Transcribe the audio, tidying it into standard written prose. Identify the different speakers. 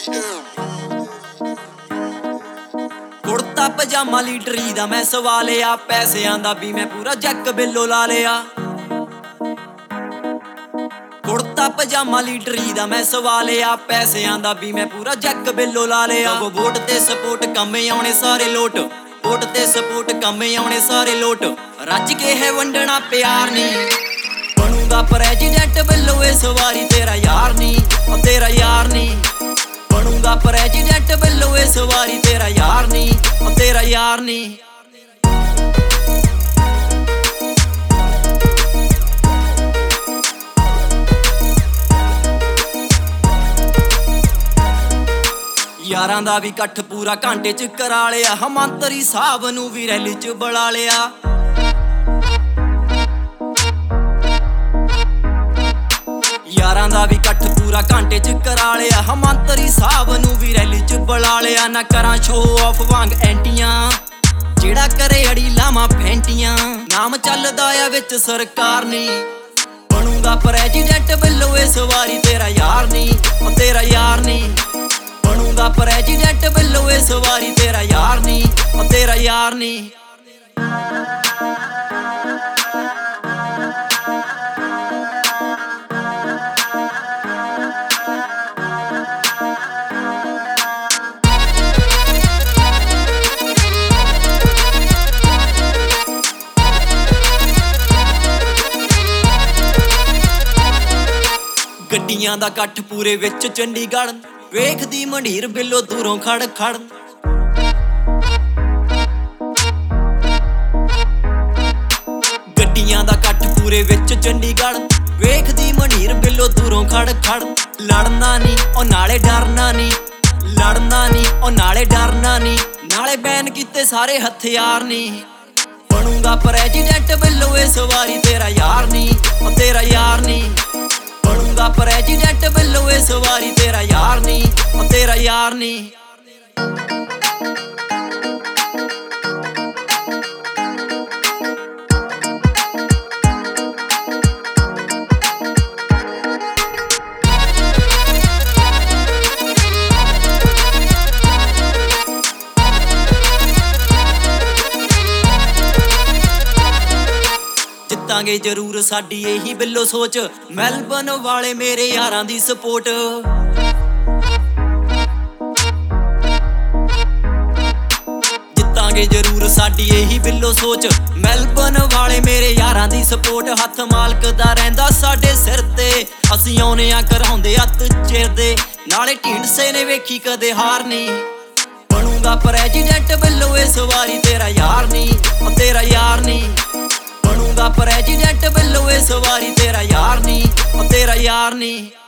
Speaker 1: ਕੁੜਤਾ ਪਜਾਮਾ ਲੀਡਰੀ ਦਾ ਮੈਂ ਸਵਾਲਿਆ, ਪੈਸਿਆਂ ਦਾ ਵੀ ਮੈਂ ਪੂਰਾ ਜੱਕ ਬਿੱਲੋ ਲਾ ਲਿਆ। ਕੁੜਤਾ ਪਜਾਮਾ ਲੀਡਰੀ ਦਾ ਮੈਂ ਸਵਾਲਿਆ, ਪੈਸਿਆਂ ਦਾ ਵੀ ਮੈਂ ਪੂਰਾ ਜੱਕ ਬਿੱਲੋ ਲਾ ਲਿਆ। ਵੋਟ ਤੇ ਸਪੋਰਟ ਕੰਮ ਆਉਣੇ ਸਾਰੇ ਲੋਟ, ਵੋਟ ਤੇ ਸਪੋਰਟ ਕੰਮ ਆਉਣੇ ਸਾਰੇ ਲੋਟ। ਰੱਜ ਕੇ ਹੈ ਵੰਡਣਾ ਪਿਆਰ ਨੀ, ਬਣੂਗਾ ਪ੍ਰੈਜ਼ੀਡੈਂਟ ਬਿੱਲੋ ਇਸ ਵਾਰੀ ਤੇਰਾ ਯਾਰ ਨੀ, ਉਹ ਤੇਰਾ ਯਾਰ ਨੀ। ਬਣੂਗਾ ਪ੍ਰੈਜ਼ੀਡੈਂਟ ਬਿੱਲੋ ਇਸ ਵਾਰੀ ਤੇਰਾ ਯਾਰ ਨੀ, ਉਹ ਤੇਰਾ ਯਾਰ ਨੀ। ਯਾਰਾਂ ਦਾ ਵੀ ਇਕੱਠ ਪੂਰਾ ਘੰਟੇ ਚ ਕਰਾ ਲਿਆ, ਮੰਤਰੀ ਸਾਹਿਬ ਨੂੰ ਵੀ ਰੈਲੀ ਚ ਬੁਲਾ ਲਿਆ। ਯਾਰਾਂ ਦਾ ਵੀ ਇਕੱਠ ਪੂਰਾ ਘੰਟੇ ਚ ਕਰਾ ਲਿਆ, ਮੰਤਰੀ ਸਾਹਿਬ ਨੂੰ ਵੀ ਰੈਲੀ ਚ ਬੁਲਾ ਲਿਆ। ਨਾ ਕਰਾਂ ਸ਼ੋਅ ਆਫ ਵਾਂਗ ਐਂਟੀਆਂ, ਜਿਹੜਾ ਕਰੇ ਅੜੀ ਲਾਵਾਂ ਫੈਂਟੀਆਂ। ਨਾਮ ਚੱਲਦਾ ਆ ਵਿੱਚ ਸਰਕਾਰ ਨੀ, ਬਣੂਗਾ ਪ੍ਰੈਜ਼ੀਡੈਂਟ ਬਿੱਲੋ ਇਸ ਵਾਰੀ ਤੇਰਾ ਯਾਰ ਨੀ, ਉਹ ਤੇਰਾ ਯਾਰ ਨੀ। ਬਣੂਗਾ ਪ੍ਰੈਜ਼ੀਡੈਂਟ ਬਿੱਲੋ ਇਸ ਵਾਰੀ ਤੇਰਾ ਯਾਰ ਨੀ, ਉਹ ਤੇਰਾ ਯਾਰ ਨੀ। ਗੱਡੀਆਂ ਦਾ ਇਕੱਠ ਪੂਰੇ ਵਿੱਚ ਚੰਡੀਗੜ੍ਹ, ਵੇਖਦੀ ਮੰਡੀਰ ਬਿੱਲੋ ਦੂਰੋਂ ਖੜ ਖੜ। ਗੱਡੀਆਂ ਦਾ ਇਕੱਠ ਪੂਰੇ ਵਿੱਚ ਚੰਡੀਗੜ੍ਹ, ਵੇਖਦੀ ਮੰਡੀਰ ਬਿੱਲੋ ਦੂਰੋਂ ਖੜ ਖੜ। ਲੜਨਾ ਨੀ ਉਹ ਨਾਲੇ ਡਰਨਾ ਨੀ, ਲੜਨਾ ਨੀ ਉਹ ਨਾਲੇ ਡਰਨਾ ਨੀ। ਨਾਲੇ ਬੈਨ ਕੀਤੇ ਸਾਰੇ ਹਥਿਆਰ ਨੀ, ਬਣੂਗਾ ਪ੍ਰੈਜ਼ੀਡੈਂਟ ਬਿੱਲੋ ਇਸ ਵਾਰੀ ਤੇਰਾ ਯਾਰ ਨੀ, ਉਹ ਤੇਰਾ ਯਾਰ ਨੀ। ਬਣੂਗਾ ਪ੍ਰੈਜ਼ੀਡੈਂਟ ਬਿੱਲੋ ਇਸ ਵਾਰੀ ਤੇਰਾ ਯਾਰ ਨੀ, ਉਹ ਤੇਰਾ ਯਾਰ ਨੀ। ਜਿੱਤਾਂਗੇ ਜ਼ਰੂਰ ਸਾਡੀ ਇਹੀ ਬਿੱਲੋ ਸੋਚ, ਮੈਲਬਨ ਵਾਲੇ ਮੇਰੇ ਯਾਰਾਂ ਦੀ ਸਪੋਰਟ। ਜਿੱਤਾਂਗੇ ਜ਼ਰੂਰ ਸਾਡੀ ਇਹੀ ਬਿੱਲੋ ਸੋਚ, ਮੈਲਬਨ ਵਾਲੇ ਮੇਰੇ ਯਾਰਾਂ ਦੀ ਸਪੋਰਟ। ਹੱਥ ਮਾਲਕ ਦਾ ਰਹਿੰਦਾ ਸਾਡੇ ਸਿਰ ਤੇ, ਅਸੀਂ ਆਉਨੇ ਆ ਕਰਾਉਂਦੇ ਹੱਥ ਚਿਰਦੇ। ਨਾਲੇ ਢੀਂਡਸੇ ਨੇ ਵੇਖੀ ਕਦੇ ਹਾਰ ਨੀ, ਬਣੂਗਾ ਪ੍ਰੈਜ਼ੀਡੈਂਟ ਬਿੱਲੋ ਇਸ ਵਾਰੀ ਤੇਰਾ ਯਾਰ ਨੀ, ਉਹ ਤੇਰਾ ਯਾਰ ਨੀ। ਬਣੂਗਾ ਪ੍ਰੈਜ਼ੀਡੈਂਟ ਬਿੱਲੋ ਇਸ ਵਾਰੀ ਤੇਰਾ ਯਾਰ ਨੀ, ਉਹ ਤੇਰਾ ਯਾਰ ਨੀ।